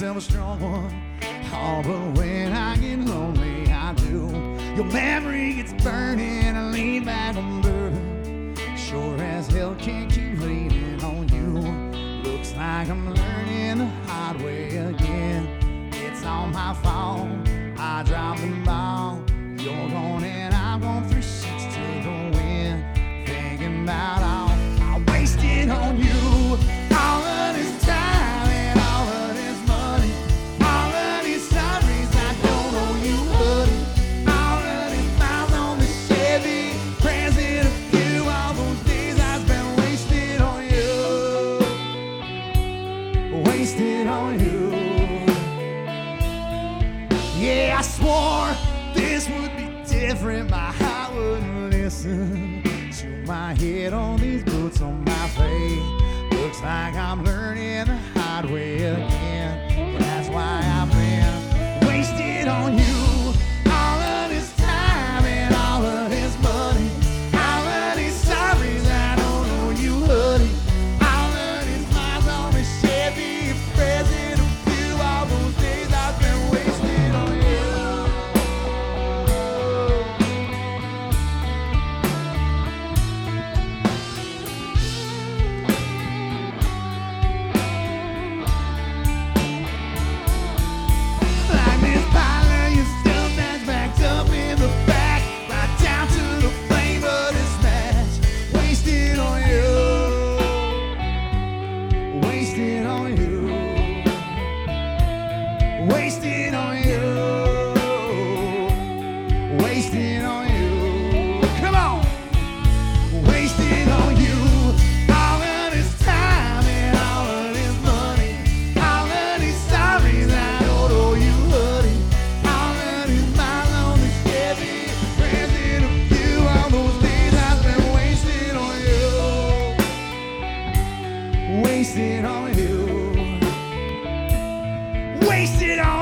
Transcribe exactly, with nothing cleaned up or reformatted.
myself a strong one. Oh, but when I get lonely, I do. Your memory gets burning, I lean back on burden. Sure as hell can't keep leaning on you. Looks like I'm learning the hard way again. It's all my fault, I dropped the ball. You're gone and I've gone three six to the wind. Thinking about all I wasted on you. All of this time and all of this money. All of these stories I don't owe you, buddy. All of these miles on the Chevy. Present of you, all those days I spent wasted on you. Wasted on you. Yeah, I swore this would be different. My heart wouldn't listen to my head on these boots on my feet. Looks like I'm learning the hard way again. That's why I've been wasted on you. All of this time and all of this money. All of these stories I don't know you, honey. All of these miles on the Chevy. Present of you, all those days I've been wasted on you. Wasted on you. Wasted on you. Wasted on you. Come on. Wasted on you. All of this time and all of this money. All of these stories I don't owe you, honey. All of these miles on the Chevy. Present of you. All those days I've been wasted on you. Wasted on you. Wasted on